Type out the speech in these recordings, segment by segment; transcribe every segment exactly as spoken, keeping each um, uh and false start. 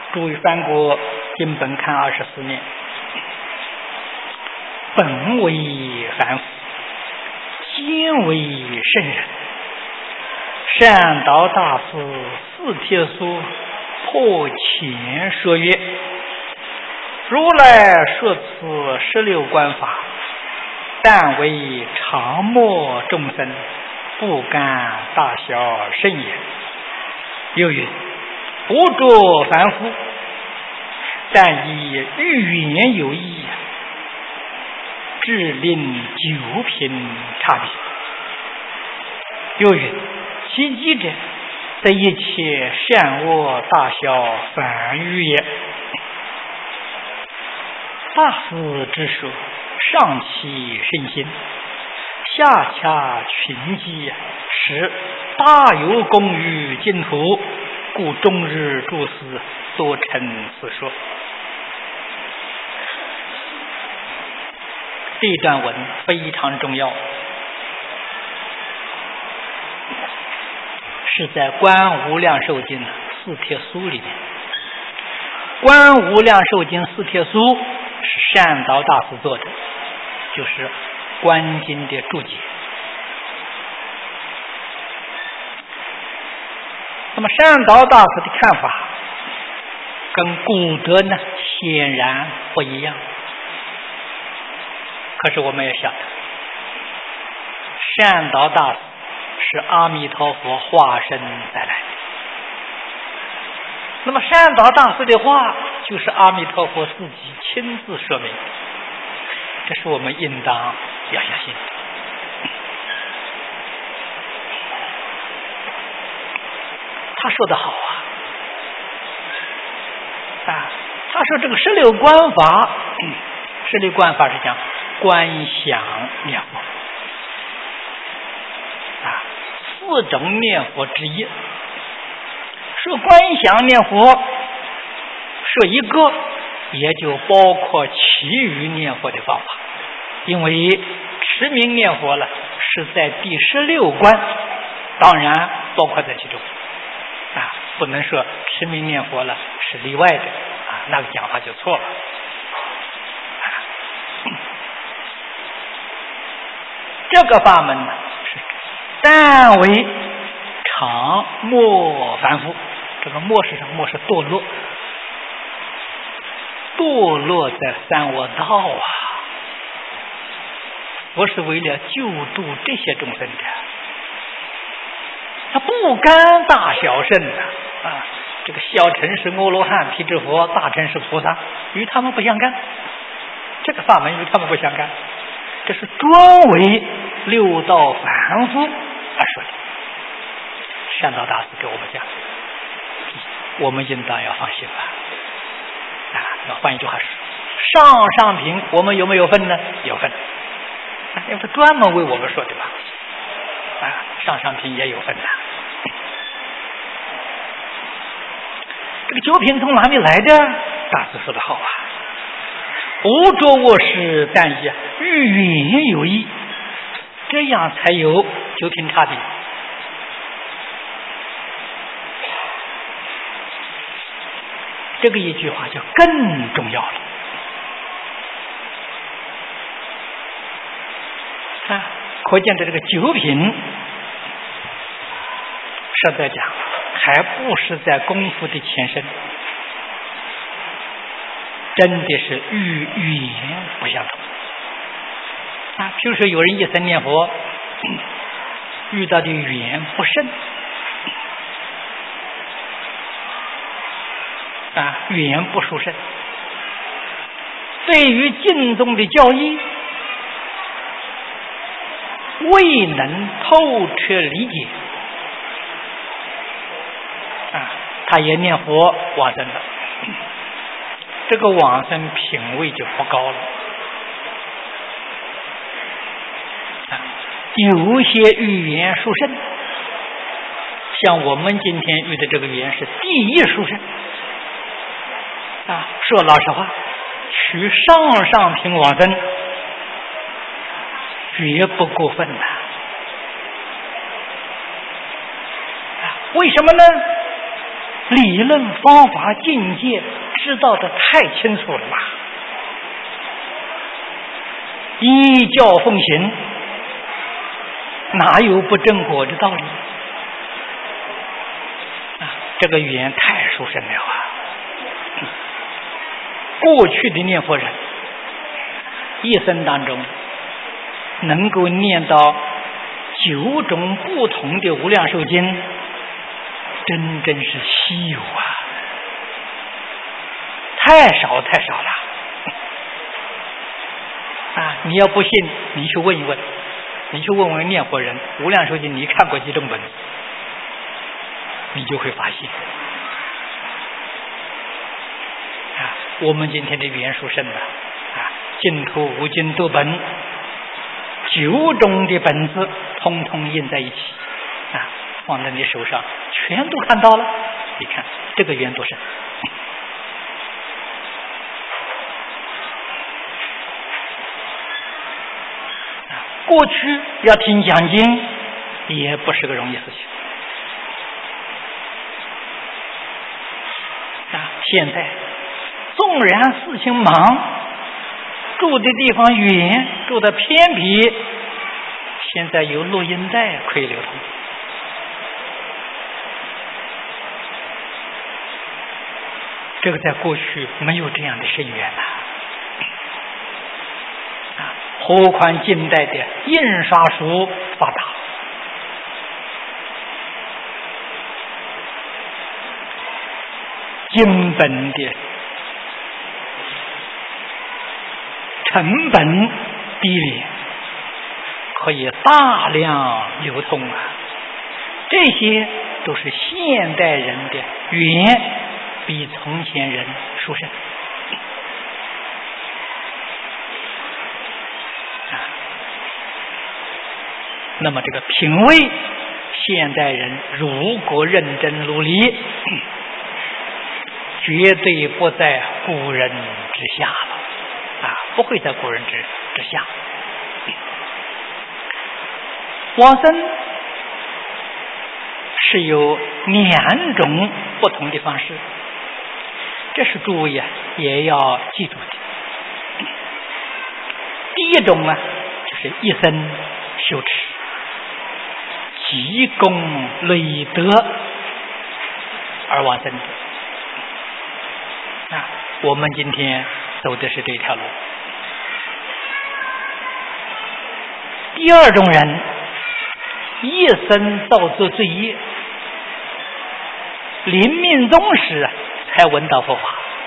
诸位翻过经本看二十四年，本为凡夫，今为圣人。善导大师四帖书破前说曰：如来说此十六观法，但为常默众生，不干大小圣也。又云：无着凡夫，但以语言有异，致令九品差别。又云：其机者，则一切善恶大小反语也。大师之说，上其身心，下洽群机，使大有功于净土，故终日诸师多称此说。这段文非常重要，是在《观无量寿经》四帖书里面。《观无量寿经》四帖书是善导大师做的，就是观经的注解。那么善导大师的看法跟古德呢显然不一样，可是我们也晓得，善导大师是阿弥陀佛化身再来的。那么善导大师的话就是阿弥陀佛自己亲自说明，这是我们应当要相信。他说的好啊，啊，他说这个十六观法，嗯、十六观法是讲观想念佛，啊，四种念佛之一。说观想念佛，说一个也就包括其余念佛的方法，因为持名念佛了是在第十六观，当然包括在其中啊，不能说持名念佛了是例外的啊，那个讲法就错了。啊、这个法门呢是但为常默凡夫，这个默是什么？默是堕落，堕落在三恶道啊！我是为了救度这些众生的，他不干大小圣的啊！这个小乘是阿罗汉、辟支佛，大乘是菩萨，与他们不相干。这个法门与他们不相干，这是专为六道凡夫而说的。善导大师给我们讲，我们应当要放心吧。啊，那换一句话说，上上品我们有没有份呢？有份，啊，因为他专门为我们说的吧。啊，上上品也有份的。这个九品从哪里来的？大师说的好啊，无着卧室，但以语言有异，这样才有九品差别。这个一句话就更重要了啊！可见的这个九品，实在讲还不是在功夫的前身，真的是语语言不相同啊。比如说有人一生念佛，遇到的语言不深啊，语言不殊胜，对于经中的教义未能透彻理解啊，他也念佛往生了，这个往生品位就不高了啊。有些语言殊胜，像我们今天遇的这个语言是第一殊胜啊，说老实话，取上上品往生绝不过分的、啊。为什么呢？ 理论方法境界知道的太清楚了吧？依教奉行，哪有不正果的道理啊？这个语言太殊胜了啊！过去的念佛人一生当中能够念到九种不同的无量寿经，真真是稀有啊，太少太少了啊！你要不信，你去问一问，你去问问念佛人，无量寿经你看过几种本，你就会发现啊，我们今天的语言殊胜的啊，净土无尽多本，九种的本子通通印在一起啊，放在你手上，全都看到了。你看这个语言多深啊！过去要听讲经也不是个容易事情啊！现在纵然事情忙，住的地方远，住的偏僻，现在有录音带可以流通。这个在过去没有这样的深远呐、啊！何况近代的印刷术发达，经本的成本低廉，可以大量流通啊！这些都是现代人的远比从前人殊胜啊！那么这个品味，现代人如果认真努力，绝对不在古人之下了啊！不会在古人之之下。往生是有两种不同的方式，这是诸位啊也要记住的。第一种啊，就是一生修持，积功累德而往生的啊。我们今天走的是这条路。第二种人，一生造作罪业，临命终时才闻到佛法，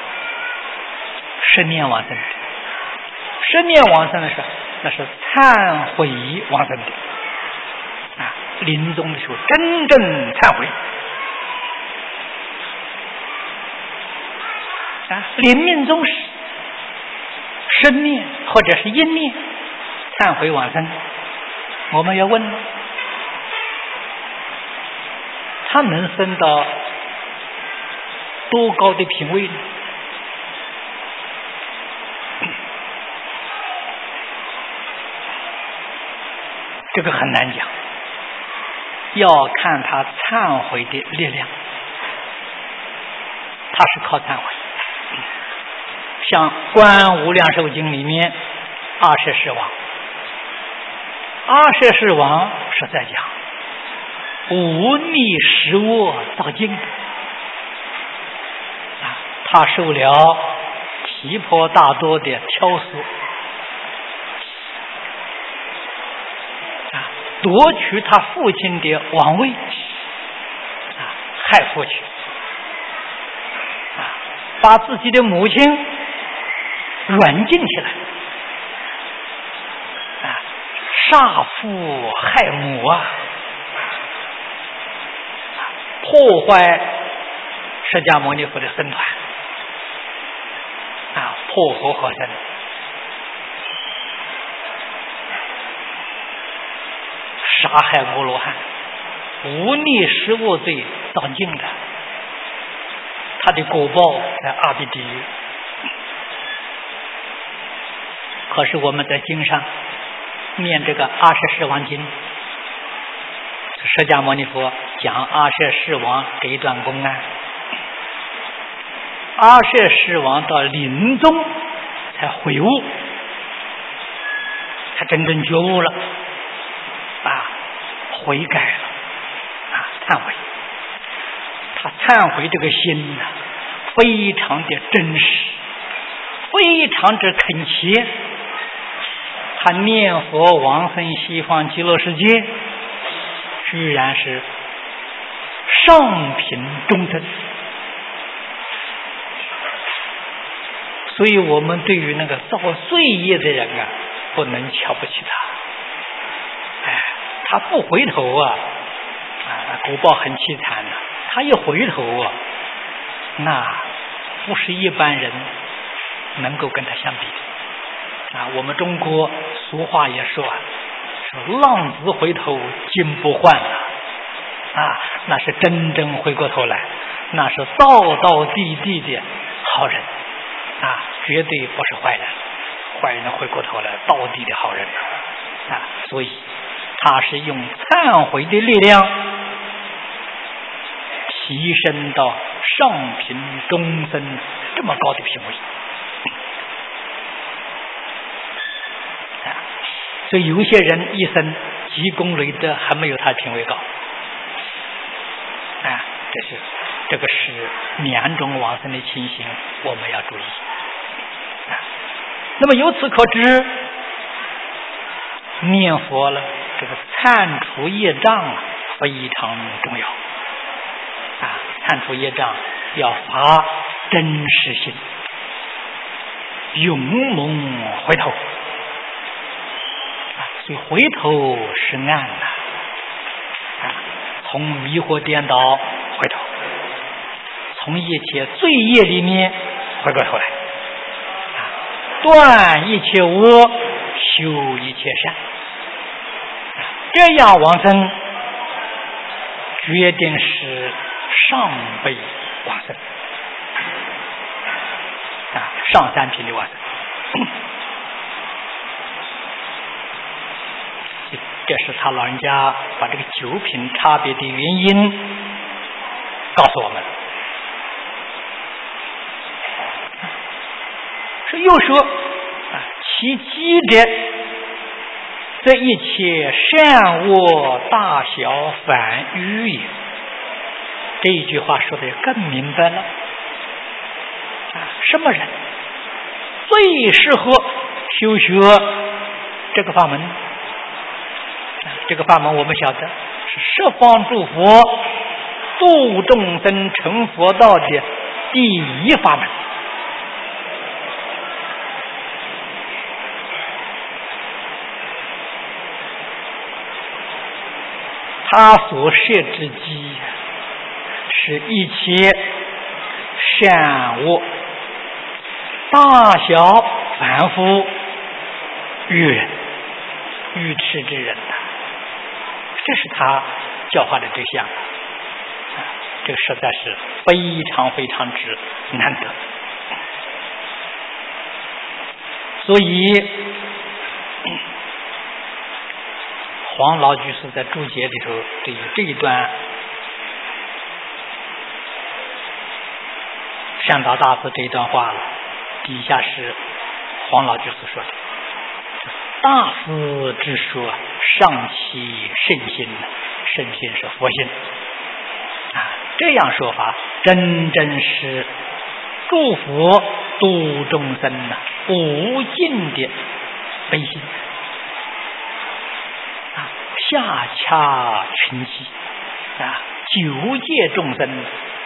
十念往生的。十念往生的时候，那是忏悔往生的啊！临终的时候真正忏悔啊！临命终时十念或者是一念忏悔往生，我们要问了，他能升到多高的品位呢？这个很难讲，要看他忏悔的力量。他是靠忏悔，像《观无量寿经》里面二十世王，二十世王是在讲无逆实我造经啊，他受了提婆达多的挑唆啊，夺取他父亲的王位啊，害父亲啊，把自己的母亲软禁起来啊，杀父害母啊，破坏释迦牟尼佛的僧团啊，破佛合僧，杀害阿罗汉，无逆实我罪造尽的，他的果报在阿鼻地狱。可是我们在经上念这个阿舍世王经，释迦牟尼佛讲阿舍世王这一段公案， 阿舍世王到临终才悔悟，才真正觉悟了，啊，悔改了，啊，忏悔。他忏悔这个心呢、啊，非常的真实，非常之恳切。他念佛往生西方极乐世界，居然是上品中等。所以我们对于那个造罪业的人啊，不能瞧不起他。哎，他不回头啊，啊，果报很凄惨的、啊。他一回头啊，那不是一般人能够跟他相比的。啊，我们中国俗话也说啊，说浪子回头金不换啊，啊，那是真正回过头来，那是道道地地的好人。啊，绝对不是坏人，坏人回过头来道地的好人啊！所以他是用忏悔的力量提升到上品中生这么高的品位啊！所以有些人一生积功累德还没有他品位高啊！这是这个是两种往生的情形，我们要注意。那么由此可知，念佛了，这个忏除业障啊非常重要啊！忏除业障要发真实心，勇猛回头啊！所以回头是岸呐啊！从迷惑颠倒回头，从一切罪业里面回过头来。断一切恶，修一切善，这样往生决定是上辈往生啊，上三品的往生。这是他老人家把这个九品差别的原因告诉我们。又说啊，其积者，这一切善恶大小反欲也。这一句话说的更明白了啊，什么人最适合修学这个法门？啊，这个法门我们晓得是十方诸佛度众生成佛道的第一法门。他所设之机，是一切善恶、大小凡夫、愚人、愚痴之人呐，这是他教化的对象。这个实在是非常非常之难得。所以黄老居士在注解里头对于这一段善导大师这一段话，底下是黄老居士说的：大师之说，上其圣心，圣心是佛心啊，这样说法真真是祝福度众生呐，无尽的悲心啊，下洽群集啊，九界众生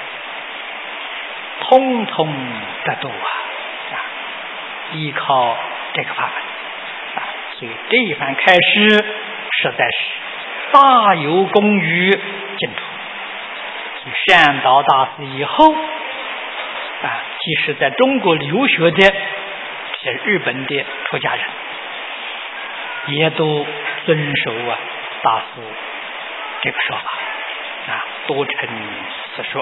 通通得度啊啊！依靠这个法门啊，所以这一番开示实在是大有功于净土。善导大师以后啊，即使在中国留学的这些日本的出家人，也都遵守啊大师这个说法啊，多称此说。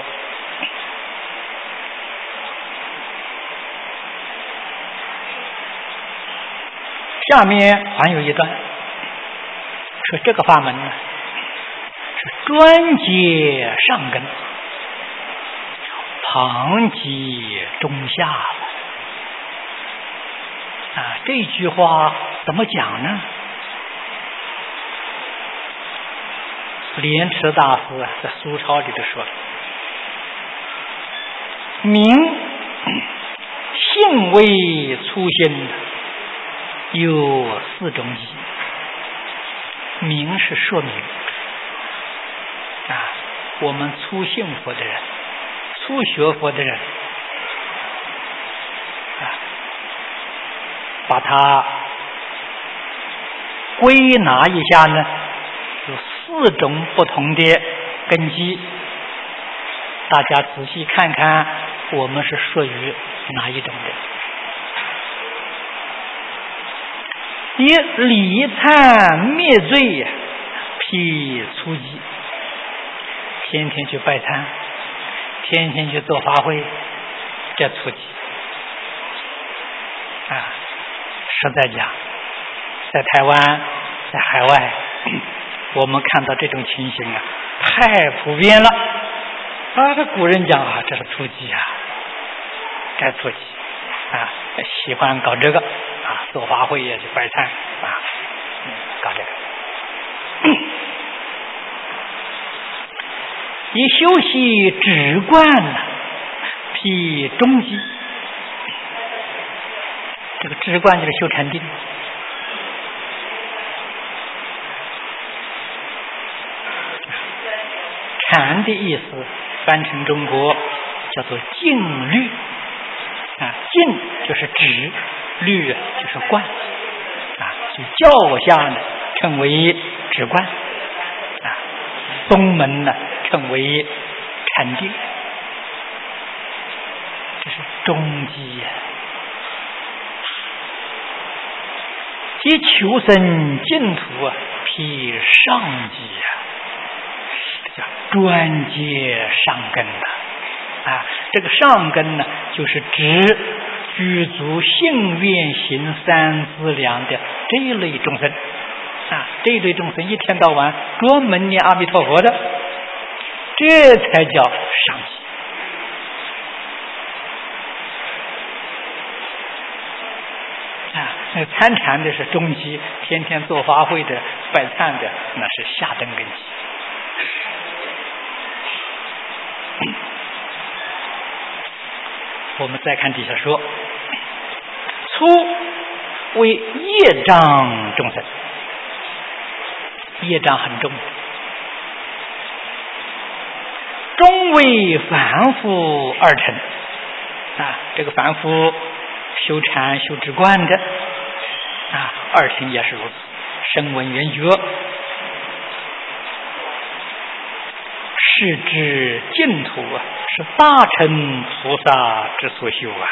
下面还有一段说，这个法门呢是专接上根， 常即中下了。啊，这句话怎么讲呢？莲池大师啊，在苏钞里头说：“明性为粗心，有四种义。明是说明啊，我们粗信佛的人、初学佛的人啊，把它归纳一下呢，有四种不同的根基。大家仔细看看，我们是属于哪一种的？以礼忏灭罪辟粗己，天天去拜忏，天天去做法会，这粗己啊！实在讲，在台湾，在海外，我们看到这种情形啊，太普遍了啊！这古人讲啊，这是粗己啊，该粗己啊，喜欢搞这个啊，做法会也去拜忏啊，嗯，搞这个。以修习止观呢，辟中基。这个止观就是修禅定。禅的意思翻成中国叫做静虑啊，静就是止，虑就是观啊，所以教下呢称为止观啊，宗门呢称为禅定，这是中基呀。以求生净土啊，辟上基呀，这叫专接上根的啊。这个上根呢，就是指具足性愿行三资粮的这一类众生啊，这一类众生一天到晚专门念阿弥陀佛的，这才叫上基。啊，那参禅的是中基，天天做法会的、拜忏的，那是下等根基。我们再看底下说，粗为业障众生，业障很重，中为凡夫二乘啊，这个凡夫修禅修止观的啊，二乘也是如此，声闻缘觉，是指净土啊，是大乘菩萨之所修啊。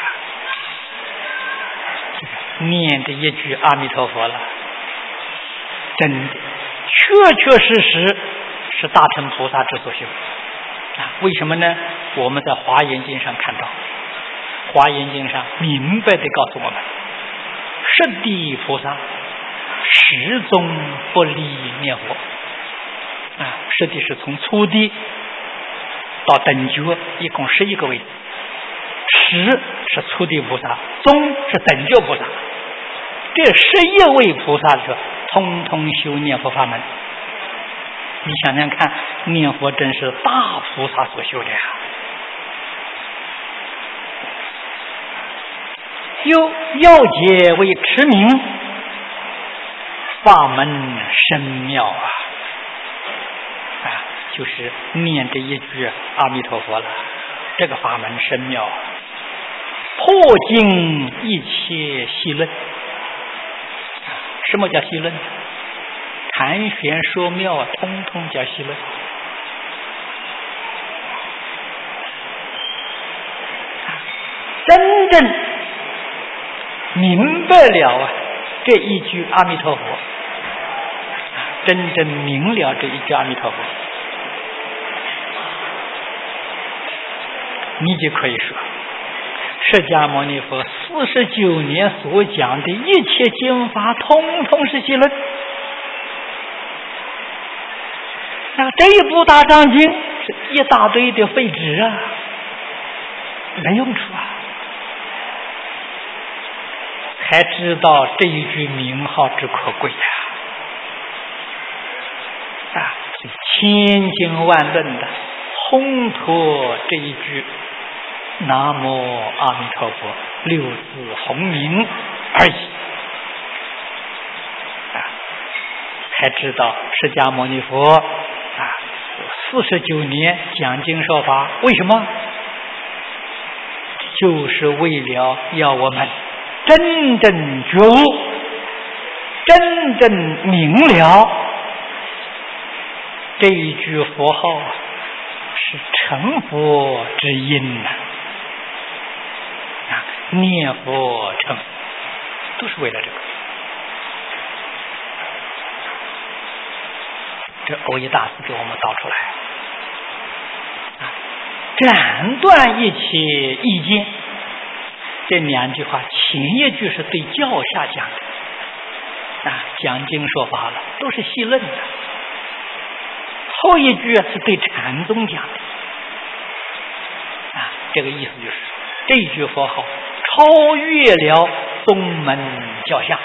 念的一句阿弥陀佛了，真的确确实实是大乘菩萨之所修啊。为什么呢？我们在华严经上看到，华严经上明白的告诉我们，十地菩萨始终不离念佛啊。十地是从初地到等觉，一共十一个位置，十是初地菩萨，中是等觉菩萨，这十一位菩萨说通通修念佛法门。你想想看，念佛真是大菩萨所修的呀。又要解为持名，法门深妙啊！啊，就是念这一句阿弥陀佛了，这个法门深妙，破尽一切细论。什么叫细论？谈玄说妙啊，通通叫细论。真正明白了啊这一句阿弥陀佛，真正明了这一句阿弥陀佛，你就可以说释迦牟尼佛四十九年所讲的一切经法通通是细论啊，这一部大藏经是一大堆的废纸啊没用处啊。才知道这一句名号之可贵呀！啊，所以千经万论的烘托这一句南无阿弥陀佛六字洪名而已啊，才知道释迦牟尼佛啊四十九年讲经说法，为什么？就是为了要我们真正觉悟，真正明了这一句佛号是成佛之因呐、啊！啊，念佛成佛都是为了这个。这欧一大师给我们道出来，啊，斩断一切意见。这两句话，前一句是对教下讲的，啊，讲经说法了，都是细论的；后一句是对禅宗讲的，啊，这个意思就是这一句佛号超越了宗门教相，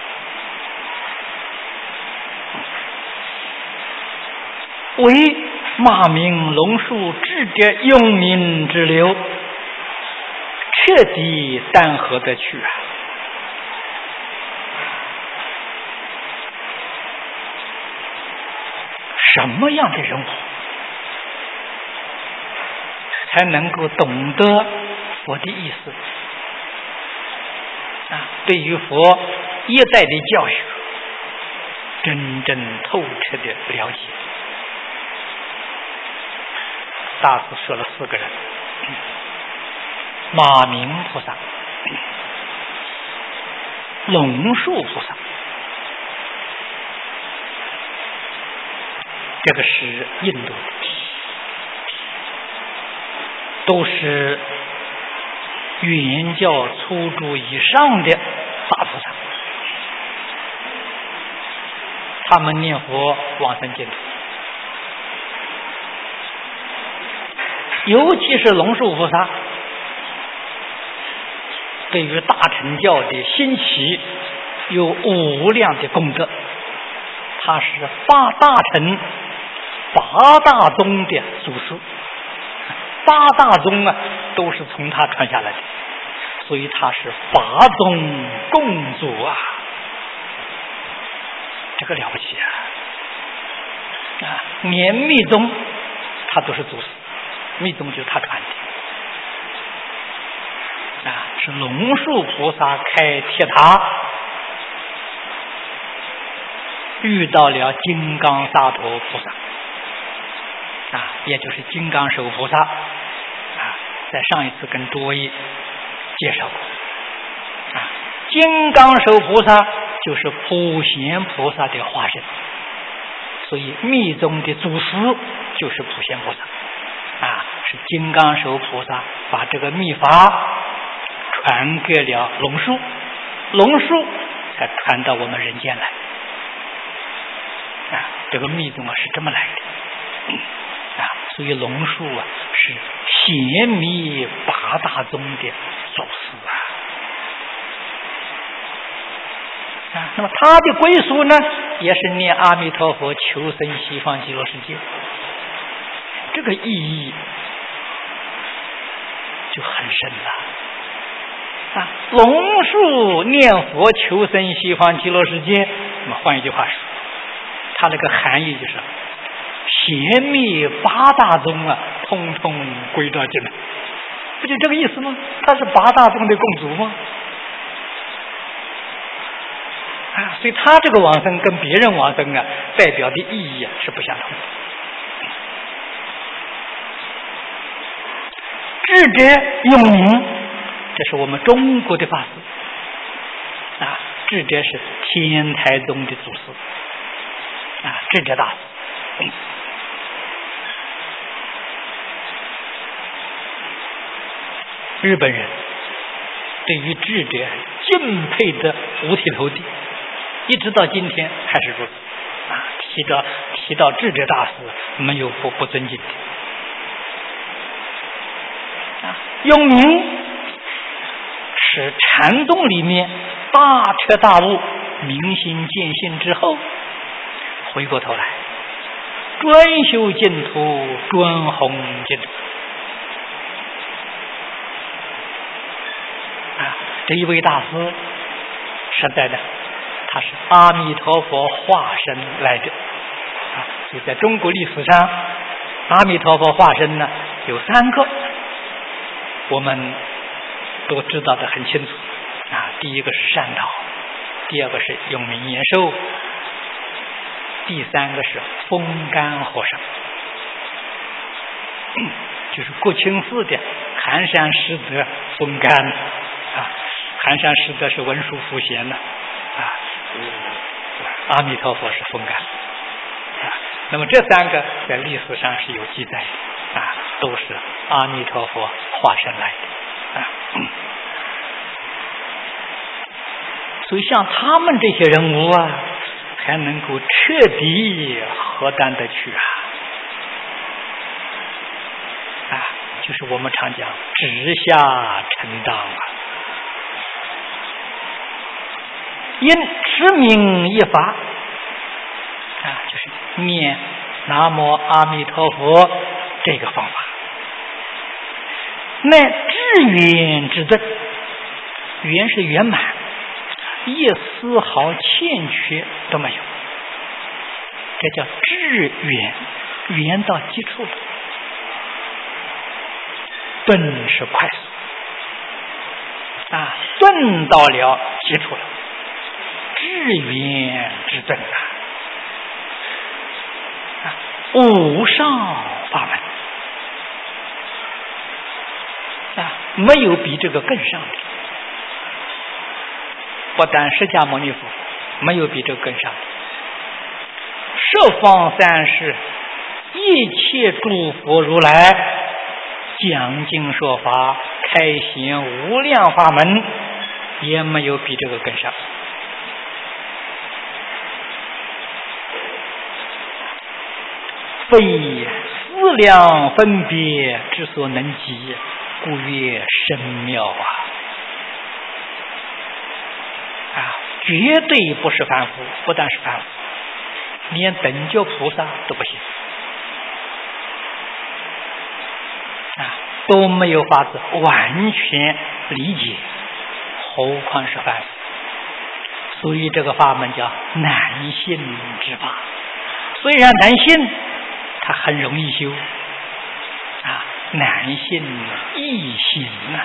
为马鸣龙树智者用名之流。彻底淡合得去啊！什么样的人物才能够懂得佛的意思啊？对于佛一代的教学，真正透彻的了解。大师说了四个人。马鸣菩萨、龙树菩萨，这个是印度的，都是原教初住以上的大菩萨，他们念佛往生净土，尤其是龙树菩萨。对于大乘教的兴起有无量的功德，他是八大乘八大宗的祖师，八大宗啊都是从他传下来的，所以他是八宗共祖啊，这个了不起啊！啊，连密宗他都是祖师，密宗就是他传的。啊，是龙树菩萨开铁塔，遇到了金刚萨埵菩萨，啊，也就是金刚手菩萨，啊，在上一次跟诸位介绍过，啊，金刚手菩萨就是普贤菩萨的化身，所以密宗的祖师就是普贤菩萨，啊，是金刚手菩萨把这个密法传给了龙树，龙树才传到我们人间来。啊，这个密宗啊是这么来的，啊，所以龙树啊是显密八大宗的祖师啊。啊，那么他的归属呢，也是念阿弥陀佛求生西方极乐世界，这个意义就很深了。啊，龙树念佛求生西方极乐世界，那么换一句话说，它那个含义就是显密八大宗啊，通通归到进来，不就这个意思吗？他是八大宗的共主吗？啊，所以他这个往生跟别人往生啊，代表的意义啊是不相同的。智者用名，这是我们中国的法师啊，智者是天台宗的祖师啊，智者大师。嗯、日本人对于智者敬佩的五体投地，一直到今天还是如此啊。提到提到智者大师，没有不不尊敬的啊。 永明是禅宗里面大彻大悟、明心见性之后，回过头来专修净土，专弘净土。啊，这一位大师实在的，他是阿弥陀佛化身来的啊。所以在中国历史上，阿弥陀佛化身呢有三个，我们都知道的很清楚啊。第一个是善导，第二个是永明延寿，第三个是风干和尚，就是国清寺的寒山师德风干啊。寒山师德是文殊普贤的啊，阿弥陀佛是风干啊。那么这三个在历史上是有记载的啊，都是阿弥陀佛化身来的啊。所以像他们这些人物啊，才能够彻底何担得去啊！啊，就是我们常讲直下承当啊。因持名一法啊，就是念南无阿弥陀佛这个方法，乃至圆之顿，圆是圆满，一丝毫欠缺都没有，这叫至圆，圆到基础了。顿是快速啊，顿到了基础了，至圆之顿啊，啊，无上法门啊，没有比这个更上的。不但释迦牟尼佛没有比这个更上的，十方三世一切诸佛如来讲经说法，开显无量法门，也没有比这个更上。非思量分别之所能及，故曰深妙啊！啊，绝对不是凡夫，不但是凡夫，连等觉菩萨都不行啊，都没有法子完全理解，何况是凡夫。所以这个法门叫难信之法。虽然难信，它很容易修啊，难信易行啊。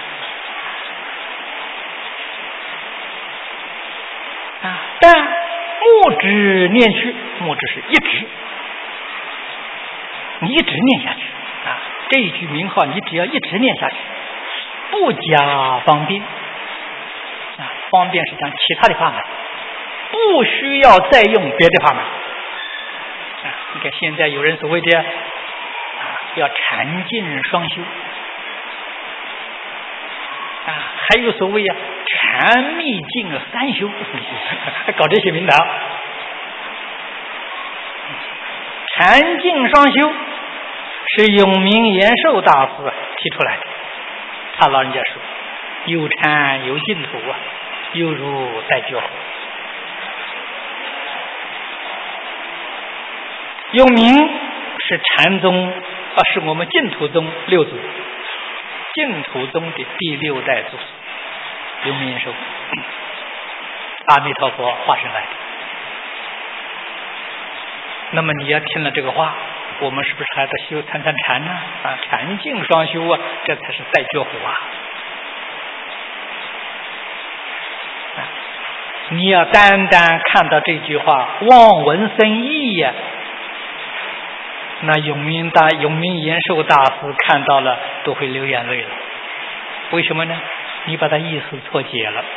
啊，但目之念去，目之是一直，你一直念下去啊，这一句名号你只要一直念下去，不加方便啊，方便是讲其他的法门，不需要再用别的法门啊。你看现在有人所谓的啊，要禅净双修啊，还有所谓啊禅密净三修，搞这些名堂。禅净双修是永明延寿大师提出来的，他老人家说有禅有净土啊，犹如在觉火。永明是禅宗啊，是我们净土宗六祖，净土宗的第六代祖师永明延寿，阿弥陀佛化身来的。那么你要听了这个话，我们是不是还得修参参禅呢？啊，禅净双修啊，这才是在觉火啊！啊，你要单单看到这句话，望文生义呀、啊，那永明大永明延寿大师看到了都会流眼泪了。为什么呢？你把他意思错解了。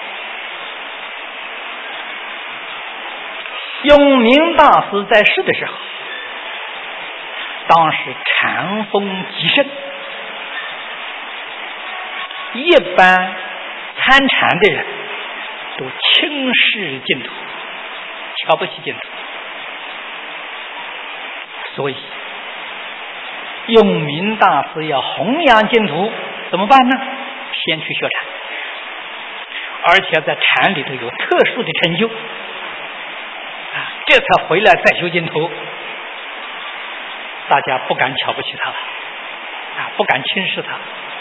永明大师在世的时候，当时禅风极盛，一般参禅的人都轻视净土，瞧不起净土，所以永明大师要弘扬净土，怎么办呢？ 先去学禅，而且在禅里头有特殊的成就啊，这才回来再修净土。大家不敢瞧不起他了啊，不敢轻视他